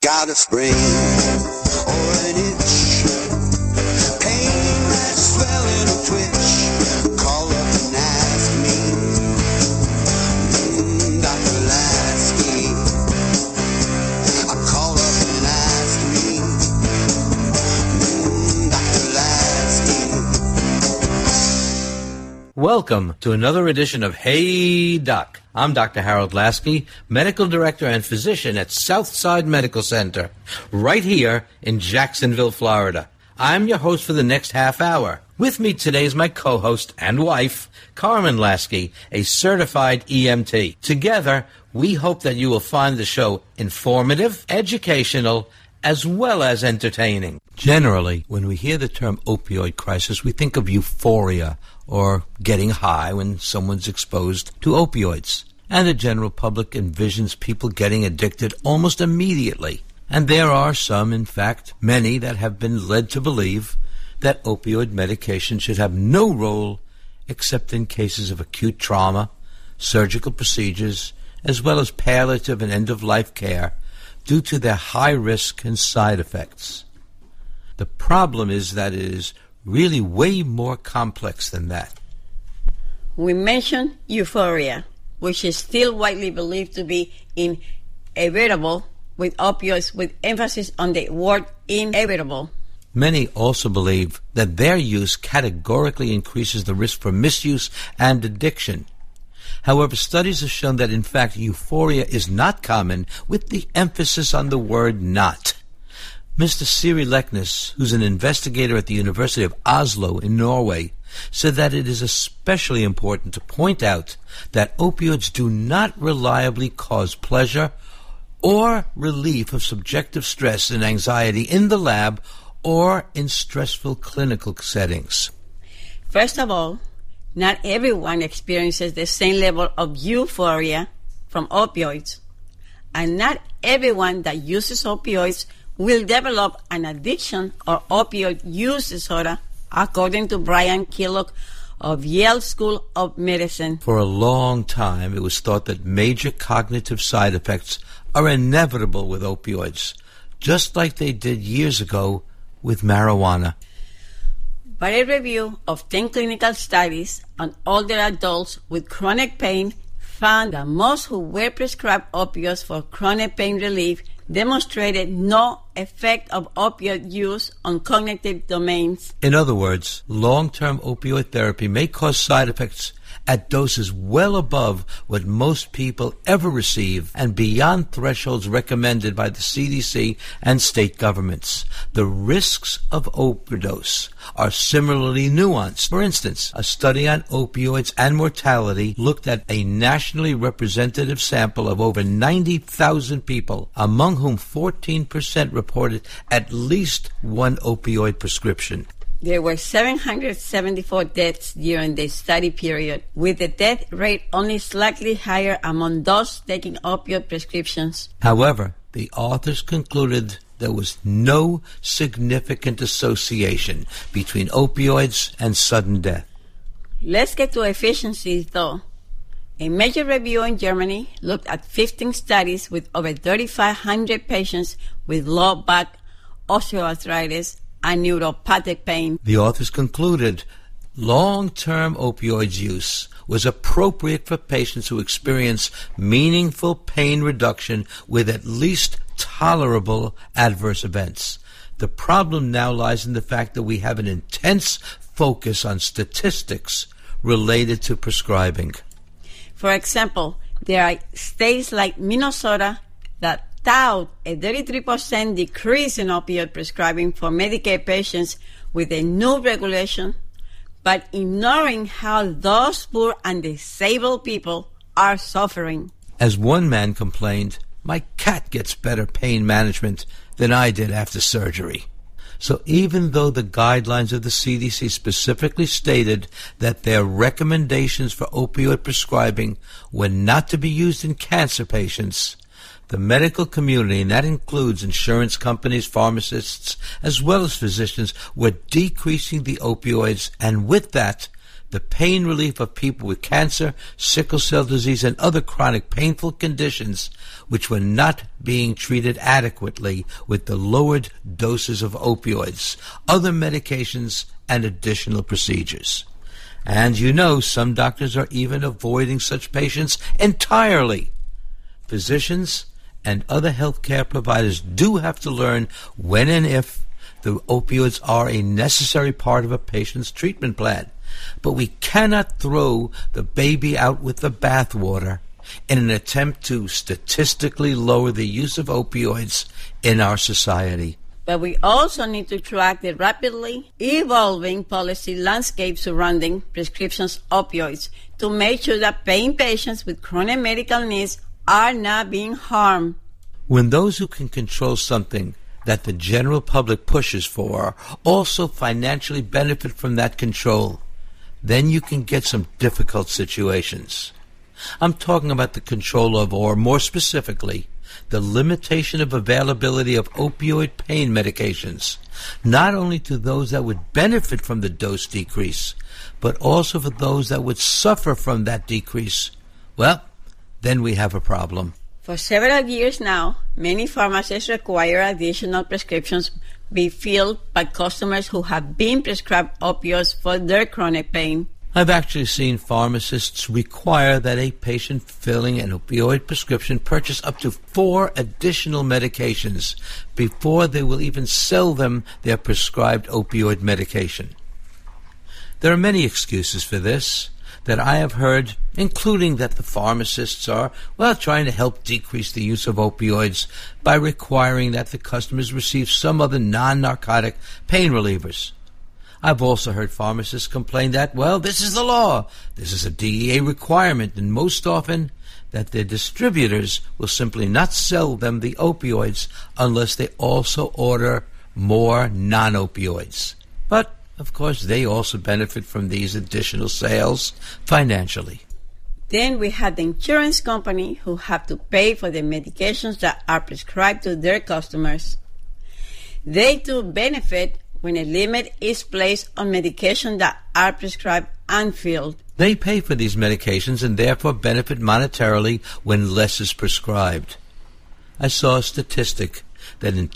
got a sprain or an itch, pain that's swelling or twitch, call up and ask me, Dr. Lasky. I call up and ask me, Dr. Lasky. Welcome to another edition of Hey Doc. I'm Dr. Harold Lasky, Medical Director and Physician at Southside Medical Center, right here in Jacksonville, Florida. I'm your host for the next half hour. With me today is my co-host and wife, Carmen Lasky, a certified EMT. Together, we hope that you will find the show informative, educational, as well as entertaining. Generally, when we hear the term opioid crisis, we think of euphoria or getting high when someone's exposed to opioids. And the general public envisions people getting addicted almost immediately. And there are some, in fact, many that have been led to believe that opioid medication should have no role except in cases of acute trauma, surgical procedures, as well as palliative and end-of-life care due to their high risk and side effects. The problem is that it is really way more complex than that. We mentioned euphoria, which is still widely believed to be inevitable with opioids, with emphasis on the word inevitable. Many also believe that their use categorically increases the risk for misuse and addiction. However, studies have shown that, in fact, euphoria is not common, with the emphasis on the word not. Mr. Siri Leknes, who's an investigator at the University of Oslo in Norway, said that it is especially important to point out that opioids do not reliably cause pleasure or relief of subjective stress and anxiety in the lab or in stressful clinical settings. First of all, not everyone experiences the same level of euphoria from opioids, and not everyone that uses opioids will develop an addiction or opioid use disorder, according to Brian Kellogg of Yale School of Medicine. For a long time, it was thought that major cognitive side effects are inevitable with opioids, just like they did years ago with marijuana. But a review of 10 clinical studies on older adults with chronic pain found that most who were prescribed opioids for chronic pain relief demonstrated no effect of opioid use on cognitive domains. In other words, long-term opioid therapy may cause side effects at doses well above what most people ever receive and beyond thresholds recommended by the CDC and state governments. The risks of overdose are similarly nuanced. For instance, a study on opioids and mortality looked at a nationally representative sample of over 90,000 people, among whom 14% reported at least one opioid prescription. There were 774 deaths during the study period, with the death rate only slightly higher among those taking opioid prescriptions. However, the authors concluded there was no significant association between opioids and sudden death. Let's get to efficiency, though. A major review in Germany looked at 15 studies with over 3,500 patients with low back, osteoarthritis, and neuropathic pain. The authors concluded long-term opioids use was appropriate for patients who experience meaningful pain reduction with at least tolerable adverse events. The problem now lies in the fact that we have an intense focus on statistics related to prescribing. For example, there are states like Minnesota that tout a 33% decrease in opioid prescribing for Medicaid patients with a new regulation, but ignoring how those poor and disabled people are suffering. As one man complained, "My cat gets better pain management than I did after surgery." So even though the guidelines of the CDC specifically stated that their recommendations for opioid prescribing were not to be used in cancer patients, the medical community, and that includes insurance companies, pharmacists, as well as physicians, were decreasing the opioids and with that, the pain relief of people with cancer, sickle cell disease, and other chronic painful conditions which were not being treated adequately with the lowered doses of opioids, other medications, and additional procedures. And you know, some doctors are even avoiding such patients entirely. Physicians and other healthcare providers do have to learn when and if the opioids are a necessary part of a patient's treatment plan. But we cannot throw the baby out with the bathwater in an attempt to statistically lower the use of opioids in our society. But we also need to track the rapidly evolving policy landscape surrounding prescriptions opioids to make sure that paying patients with chronic medical needs are not being harmed. When those who can control something that the general public pushes for also financially benefit from that control, then you can get some difficult situations. I'm talking about the control of, or more specifically, the limitation of availability of opioid pain medications, not only to those that would benefit from the dose decrease, but also for those that would suffer from that decrease. Well, then we have a problem. For several years now, many pharmacies require additional prescriptions be filled by customers who have been prescribed opioids for their chronic pain. I've actually seen pharmacists require that a patient filling an opioid prescription purchase up to 4 additional medications before they will even sell them their prescribed opioid medication. There are many excuses for this that I have heard, including that the pharmacists are, trying to help decrease the use of opioids by requiring that the customers receive some other non-narcotic pain relievers. I've also heard pharmacists complain that, this is the law, this is a DEA requirement, and most often that their distributors will simply not sell them the opioids unless they also order more non-opioids. But of course, they also benefit from these additional sales financially. Then we have the insurance company who have to pay for the medications that are prescribed to their customers. They too benefit when a limit is placed on medications that are prescribed and filled. They pay for these medications and therefore benefit monetarily when less is prescribed. I saw a statistic that in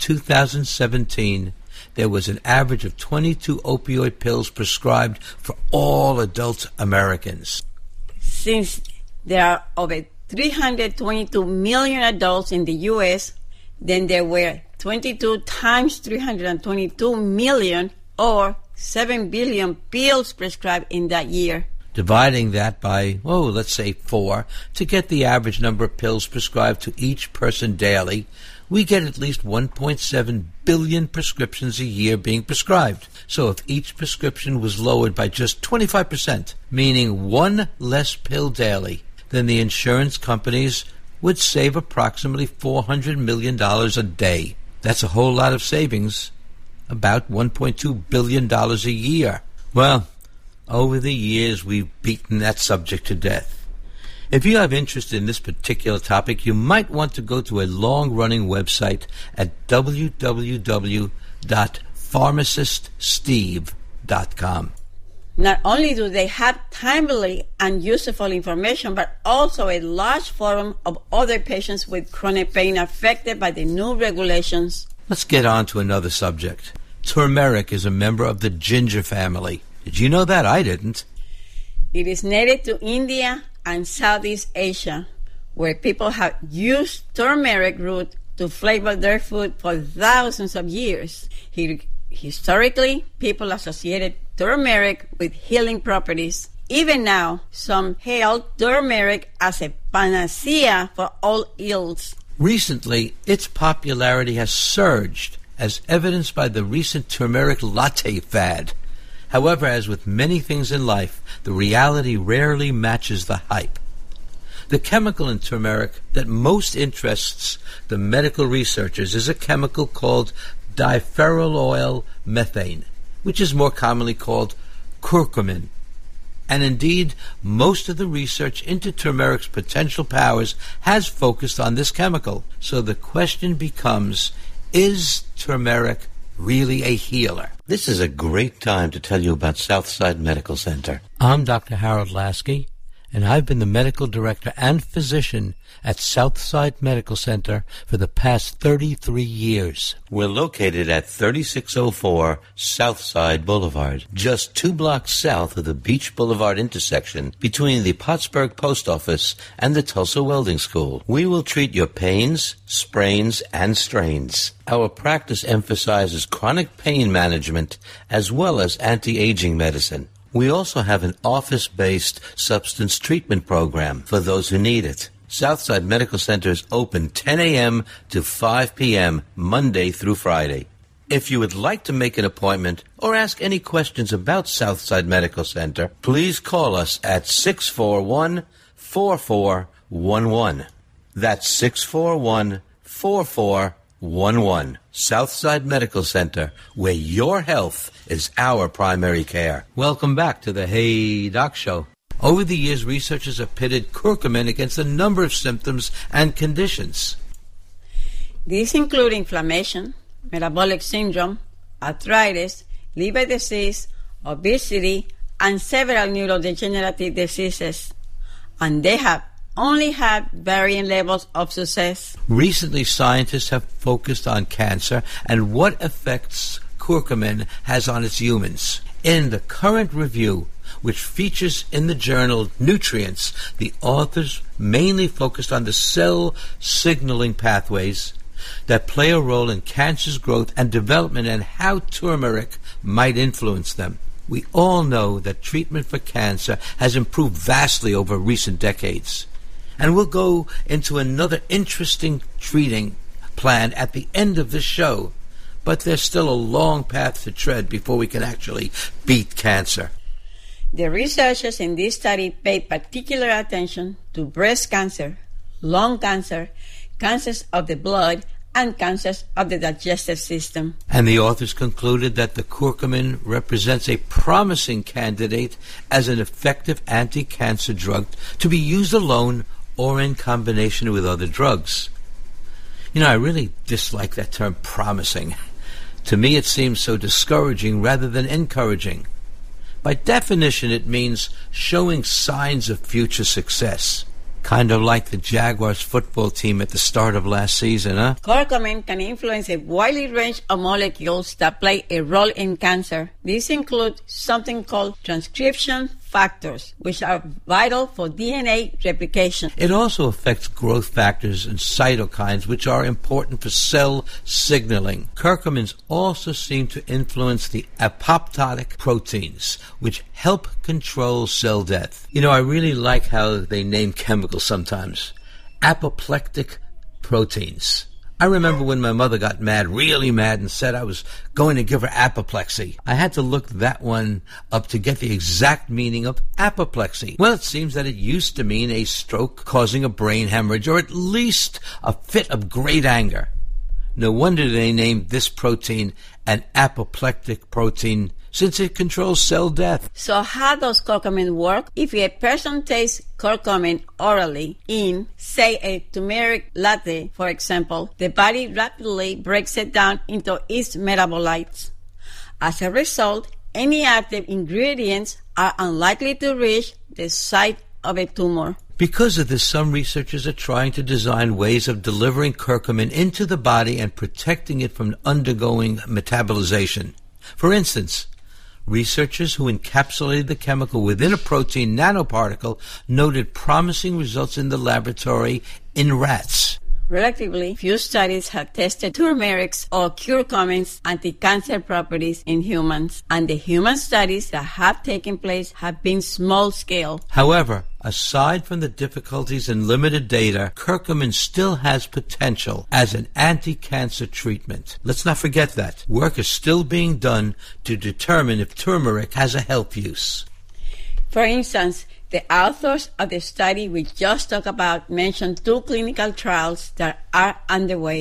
2017, there was an average of 22 opioid pills prescribed for all adult Americans. Since there are over 322 million adults in the U.S., then there were 22 times 322 million, or 7 billion pills prescribed in that year. Dividing that by, let's say 4, to get the average number of pills prescribed to each person daily, we get at least 1.7 billion prescriptions a year being prescribed. So if each prescription was lowered by just 25%, meaning 1 less pill daily, then the insurance companies would save approximately $400 million a day. That's a whole lot of savings, about $1.2 billion a year. Well, over the years, we've beaten that subject to death. If you have interest in this particular topic, you might want to go to a long-running website at www.pharmaciststeve.com. Not only do they have timely and useful information, but also a large forum of other patients with chronic pain affected by the new regulations. Let's get on to another subject. Turmeric is a member of the ginger family. Did you know that? I didn't. It is native to India and Southeast Asia, where people have used turmeric root to flavor their food for thousands of years. Historically, people associated turmeric with healing properties. Even now, some hail turmeric as a panacea for all ills. Recently, its popularity has surged, as evidenced by the recent turmeric latte fad. However, as with many things in life, the reality rarely matches the hype. The chemical in turmeric that most interests the medical researchers is a chemical called diphenyl methane, which is more commonly called curcumin. And indeed, most of the research into turmeric's potential powers has focused on this chemical. So the question becomes, is turmeric really a healer. This is a great time to tell you about Southside Medical Center. I'm Dr. Harold Lasky, and I've been the medical director and physician at Southside Medical Center for the past 33 years. We're located at 3604 Southside Boulevard, just 2 blocks south of the Beach Boulevard intersection between the Pottsburg Post Office and the Tulsa Welding School. We will treat your pains, sprains, and strains. Our practice emphasizes chronic pain management as well as anti-aging medicine. We also have an office-based substance treatment program for those who need it. Southside Medical Center is open 10 a.m. to 5 p.m. Monday through Friday. If you would like to make an appointment or ask any questions about Southside Medical Center, please call us at 641-4411. That's 641-4411. Southside Medical Center, where your health is our primary care. Welcome back to the Hey Doc Show. Over the years, researchers have pitted curcumin against a number of symptoms and conditions. These include inflammation, metabolic syndrome, arthritis, liver disease, obesity, and several neurodegenerative diseases. And they have only had varying levels of success. Recently, scientists have focused on cancer and what effects curcumin has on its humans. In the current review, which features in the journal Nutrients, the authors mainly focused on the cell signaling pathways that play a role in cancer's growth and development and how turmeric might influence them. We all know that treatment for cancer has improved vastly over recent decades. And we'll go into another interesting treating plan at the end of this show. But there's still a long path to tread before we can actually beat cancer. The researchers in this study paid particular attention to breast cancer, lung cancer, cancers of the blood, and cancers of the digestive system. And the authors concluded that the curcumin represents a promising candidate as an effective anti-cancer drug to be used alone or in combination with other drugs. You know, I really dislike that term promising. To me, it seems so discouraging rather than encouraging. By definition, it means showing signs of future success. Kind of like the Jaguars football team at the start of last season, huh? Curcumin can influence a wide range of molecules that play a role in cancer. These include something called transcription factors, which are vital for DNA replication. It also affects growth factors and cytokines, which are important for cell signaling. Curcumins also seem to influence the apoptotic proteins, which help control cell death. You know, I really like how they name chemicals sometimes. Apoplectic proteins. I remember when my mother got mad, really mad, and said I was going to give her apoplexy. I had to look that one up to get the exact meaning of apoplexy. Well, it seems that it used to mean a stroke causing a brain hemorrhage, or at least a fit of great anger. No wonder they named this protein an apoplectic protein, since it controls cell death. So how does curcumin work? If a person takes curcumin orally in, say, a turmeric latte, for example, the body rapidly breaks it down into its metabolites. As a result, any active ingredients are unlikely to reach the site of a tumor. Because of this, some researchers are trying to design ways of delivering curcumin into the body and protecting it from undergoing metabolization. For instance, researchers who encapsulated the chemical within a protein nanoparticle noted promising results in the laboratory in rats. Relatively few studies have tested turmeric's or curcumin's anti-cancer properties in humans, and the human studies that have taken place have been small-scale. However, aside from the difficulties and limited data, curcumin still has potential as an anti-cancer treatment. Let's not forget that. Work is still being done to determine if turmeric has a health use. For instance, the authors of the study we just talked about mentioned 2 clinical trials that are underway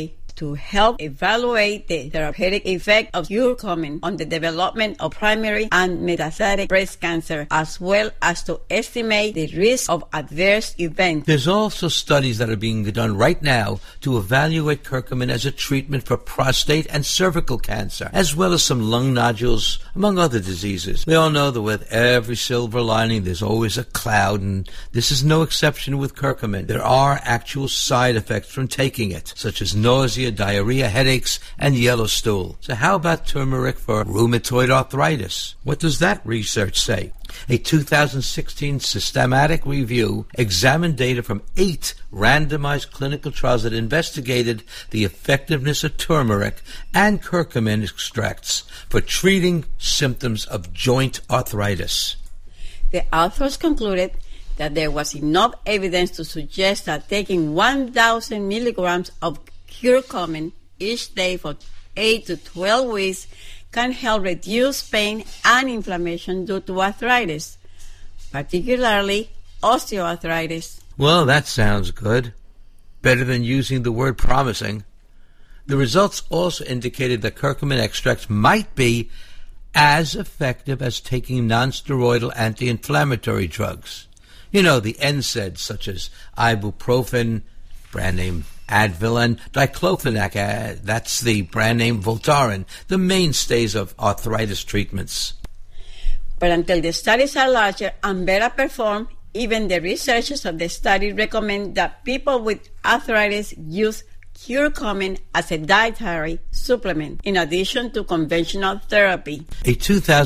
to help evaluate the therapeutic effect of curcumin on the development of primary and metastatic breast cancer, as well as to estimate the risk of adverse events. There's also studies that are being done right now to evaluate curcumin as a treatment for prostate and cervical cancer, as well as some lung nodules, among other diseases. We all know that with every silver lining, there's always a cloud, and this is no exception with curcumin. There are actual side effects from taking it, such as nausea, diarrhea, headaches, and yellow stool. So how about turmeric for rheumatoid arthritis? What does that research say? A 2016 systematic review examined data from 8 randomized clinical trials that investigated the effectiveness of turmeric and curcumin extracts for treating symptoms of joint arthritis. The authors concluded that there was enough evidence to suggest that taking 1,000 milligrams of curcumin each day for 8 to 12 weeks can help reduce pain and inflammation due to arthritis, particularly osteoarthritis. Well, that sounds good. Better than using the word promising. The results also indicated that curcumin extracts might be as effective as taking nonsteroidal anti-inflammatory drugs. You know, the NSAIDs such as ibuprofen, brand name Advil, and diclofenac, that's the brand name Voltaren, the mainstays of arthritis treatments. But until the studies are larger and better performed, even the researchers of the study recommend that people with arthritis use curcumin as a dietary supplement, in addition to conventional therapy. A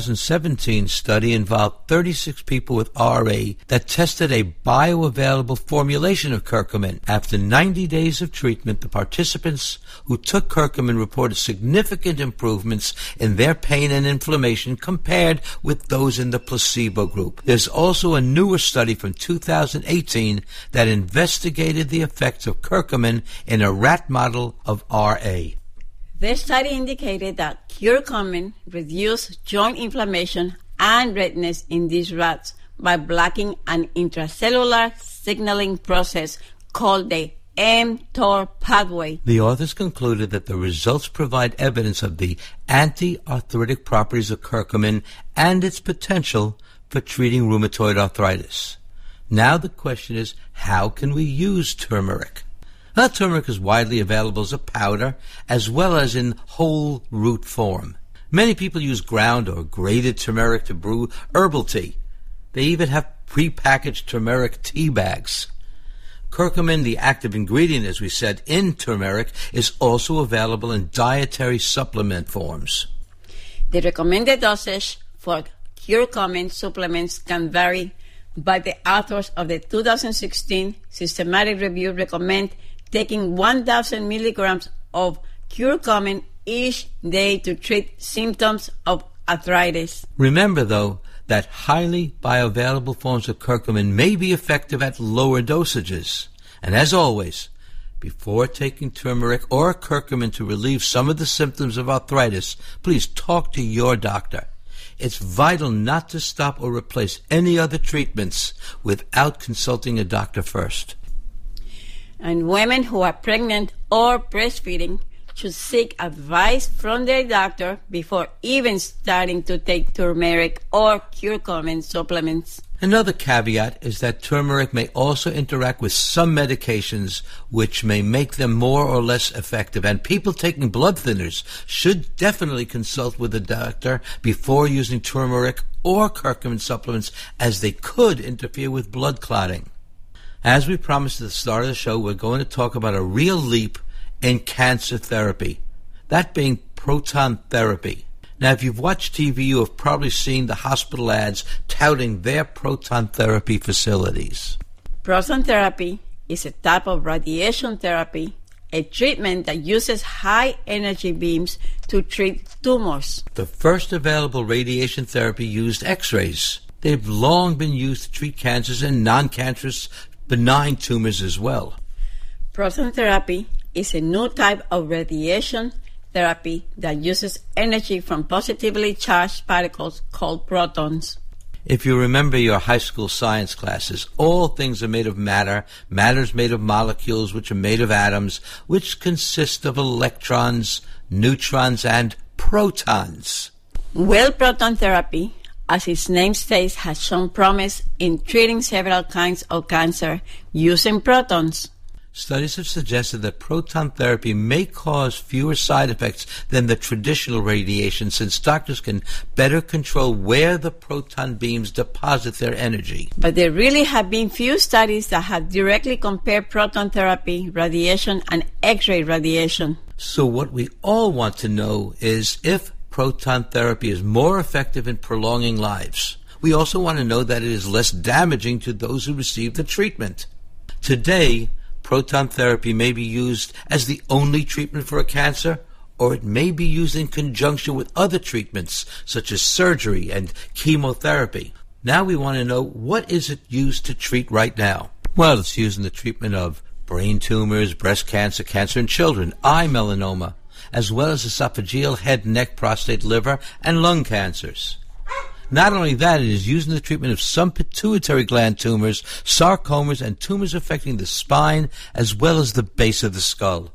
2017 study involved 36 people with RA that tested a bioavailable formulation of curcumin. After 90 days of treatment, the participants who took curcumin reported significant improvements in their pain and inflammation compared with those in the placebo group. There's also a newer study from 2018 that investigated the effects of curcumin in a rat model of RA. The study indicated that curcumin reduced joint inflammation and redness in these rats by blocking an intracellular signaling process called the mTOR pathway. The authors concluded that the results provide evidence of the anti-arthritic properties of curcumin and its potential for treating rheumatoid arthritis. Now the question is, how can we use turmeric? Now, turmeric is widely available as a powder as well as in whole root form. Many people use ground or grated turmeric to brew herbal tea. They even have pre-packaged turmeric tea bags. Curcumin, the active ingredient, as we said, in turmeric, is also available in dietary supplement forms. The recommended dosage for curcumin supplements can vary, but the authors of the 2016 systematic review recommend taking 1,000 milligrams of curcumin each day to treat symptoms of arthritis. Remember, though, that highly bioavailable forms of curcumin may be effective at lower dosages. And as always, before taking turmeric or curcumin to relieve some of the symptoms of arthritis, please talk to your doctor. It's vital not to stop or replace any other treatments without consulting a doctor first. And women who are pregnant or breastfeeding should seek advice from their doctor before even starting to take turmeric or curcumin supplements. Another caveat is that turmeric may also interact with some medications which may make them more or less effective, and people taking blood thinners should definitely consult with a doctor before using turmeric or curcumin supplements, as they could interfere with blood clotting. As we promised at the start of the show, we're going to talk about a real leap in cancer therapy, that being proton therapy. Now, if you've watched TV, you have probably seen the hospital ads touting their proton therapy facilities. Proton therapy is a type of radiation therapy, a treatment that uses high-energy beams to treat tumors. The first available radiation therapy used X-rays. They've long been used to treat cancers and non-cancerous benign tumors as well. Proton therapy is a new type of radiation therapy that uses energy from positively charged particles called protons. If you remember your high school science classes, all things are made of matter. Matter is made of molecules, which are made of atoms, which consist of electrons, neutrons, and protons. Well, proton therapy, as its name states, has shown promise in treating several kinds of cancer using protons. Studies have suggested that proton therapy may cause fewer side effects than the traditional radiation, since doctors can better control where the proton beams deposit their energy. But there really have been few studies that have directly compared proton therapy, radiation, and X-ray radiation. So what we all want to know is if proton therapy is more effective in prolonging lives. We also want to know that it is less damaging to those who receive the treatment. Today, proton therapy may be used as the only treatment for a cancer, or it may be used in conjunction with other treatments, such as surgery and chemotherapy. Now we want to know, what is it used to treat right now? Well, it's used in the treatment of brain tumors, breast cancer, cancer in children, eye melanoma, as well as esophageal, head, neck, prostate, liver, and lung cancers. Not only that, it is used in the treatment of some pituitary gland tumors, sarcomas, and tumors affecting the spine, as well as the base of the skull.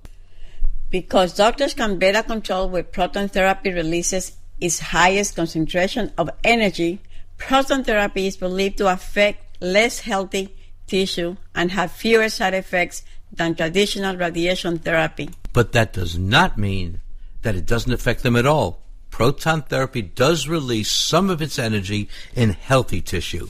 Because doctors can better control where proton therapy releases its highest concentration of energy, proton therapy is believed to affect less healthy tissue and have fewer side effects than traditional radiation therapy. But that does not mean that it doesn't affect them at all. Proton therapy does release some of its energy in healthy tissue.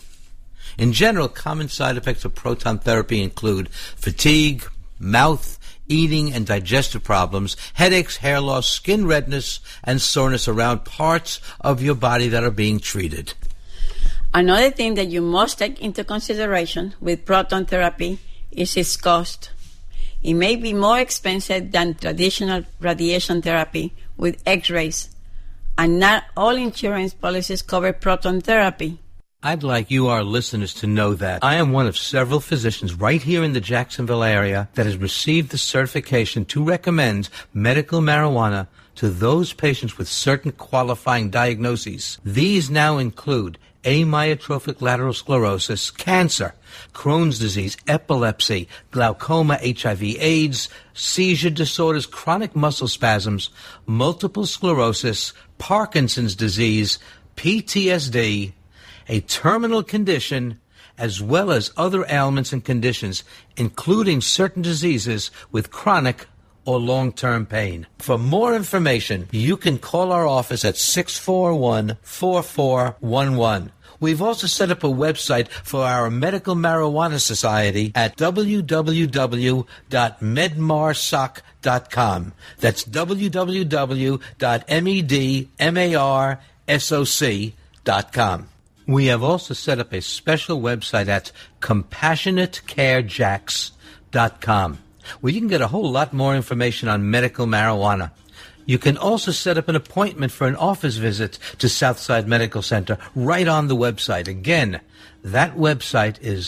In general, common side effects of proton therapy include fatigue, mouth, eating and digestive problems, headaches, hair loss, skin redness, and soreness around parts of your body that are being treated. Another thing that you must take into consideration with proton therapy is its cost. It may be more expensive than traditional radiation therapy with X-rays, and not all insurance policies cover proton therapy. I'd like you, our listeners, to know that I am one of several physicians right here in the Jacksonville area that has received the certification to recommend medical marijuana to those patients with certain qualifying diagnoses. These now include amyotrophic lateral sclerosis, cancer, Crohn's disease, epilepsy, glaucoma, HIV/AIDS, seizure disorders, chronic muscle spasms, multiple sclerosis, Parkinson's disease, PTSD, a terminal condition, as well as other ailments and conditions, including certain diseases with chronic or long-term pain. For more information, you can call our office at 641-4411. We've also set up a website for our Medical Marijuana Society at www.medmarsoc.com. That's www.medmarsoc.com. We have also set up a special website at CompassionateCareJax.com, where you can get a whole lot more information on medical marijuana. You can also set up an appointment for an office visit to Southside Medical Center right on the website. Again, that website is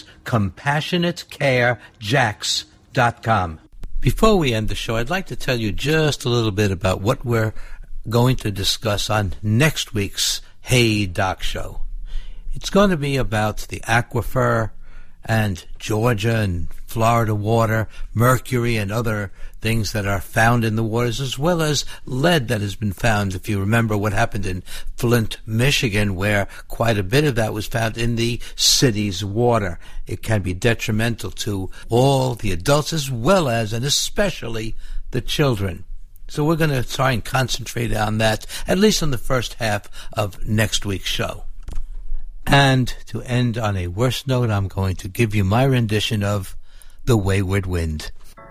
CompassionateCareJax.com. Before we end the show, I'd like to tell you just a little bit about what we're going to discuss on next week's Hey Doc Show. It's going to be about the aquifer and Georgia and Florida water, mercury and other things that are found in the waters, as well as lead that has been found. If you remember what happened in Flint, Michigan, where quite a bit of that was found in the city's water. It can be detrimental to all the adults as well as and especially the children. So we're going to try and concentrate on that, at least on the first half of next week's show. And to end on a worse note, I'm going to give you my rendition of The Wayward Wind.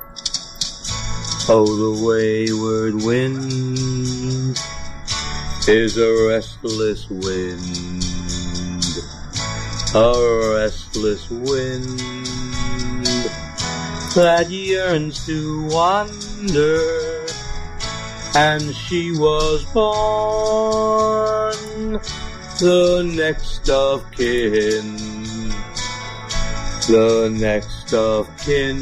Oh, the wayward wind is a restless wind, a restless wind that yearns to wander, and she was born the next of kin, the next of kin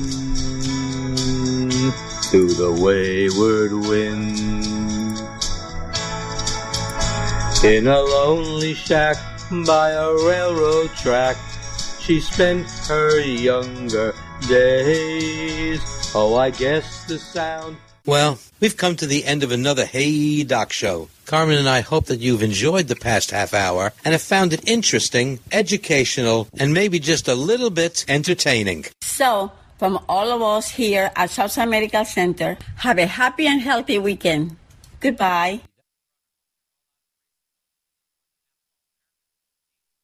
to the wayward wind. In a lonely shack by a railroad track. She spent her younger days. Oh, I guess the sound... Well, we've come to the end of another Hey Doc show. Carmen and I hope that you've enjoyed the past half hour and have found it interesting, educational, and maybe just a little bit entertaining. So, from all of us here at Southside Medical Center, have a happy and healthy weekend. Goodbye.